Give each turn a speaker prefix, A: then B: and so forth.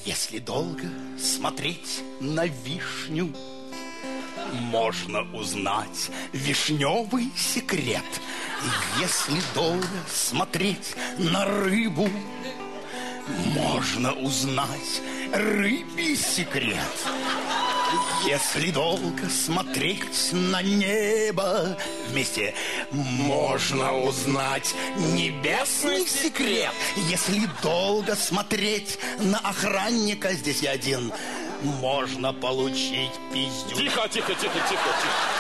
A: Если долго смотреть на вишню, можно узнать вишневый секрет. Если долго смотреть на рыбу, можно узнать рыбий секрет. Если долго смотреть на небо, вместе можно узнать небесный секрет. Если долго смотреть на охранника, здесь я один, можно получить пиздюк.
B: Тихо.